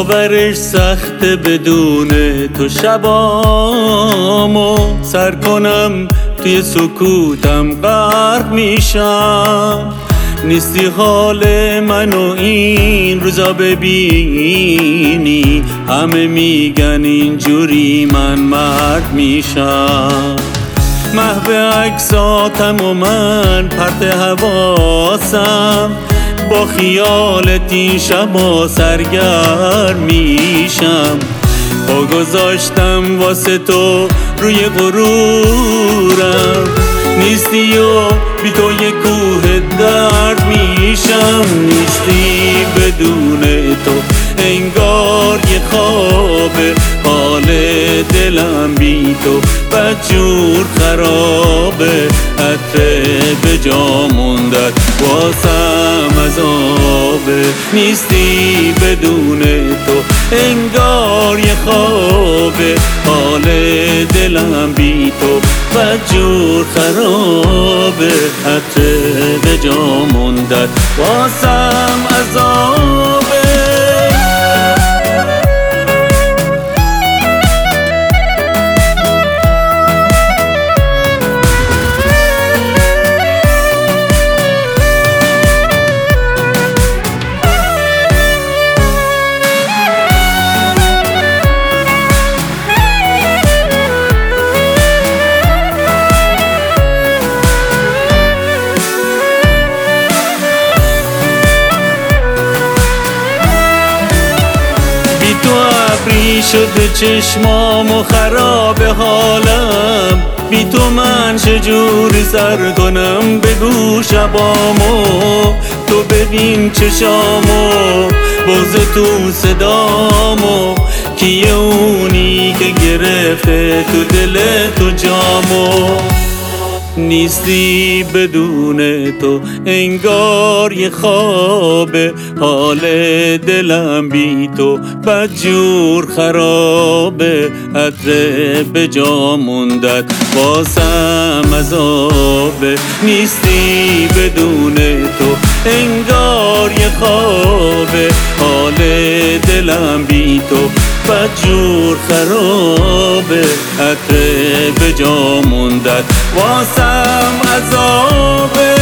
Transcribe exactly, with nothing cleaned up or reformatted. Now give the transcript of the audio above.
باورش سخته بدون تو شبامو سر کنم توی سکوتم غرق میشم. نیستی حال منو این روزا ببینی، همه میگن اینجوری من مرد میشم. محو عکساتم و من پرت حواسم، با خیالت این شبا سرگرم میشم. با گذاشتم واسه تو روی غرورم، نیستی و بی تو یه کوه درد میشم. نیستی بدون تو انگار یه خوابه، حال دلم بی تو بدجور خرابه. عطر به جا موندت واسم عذابه. نیستی بدون تو انگار یه خوابه، حال دلم بی تو بدجور خرابه. عطر به جا موندت واسم عذابه. شده چشمام و خراب حالم، بی تو من چجوری سر کنم بگو شبامو. تو ببین چشامو بغض تو صدامو، کیه اونی که گرفته تو دل تو جامو. نیستی بدون تو انگار یه خوابه، حال دلم بی تو بدجور خرابه. عطر به جا موندت واسم عذابه. نیستی بدون تو انگار یه خوابه، حال دلم بی تو بدجور خرابه. عطر به جا موندت واسم عذابه.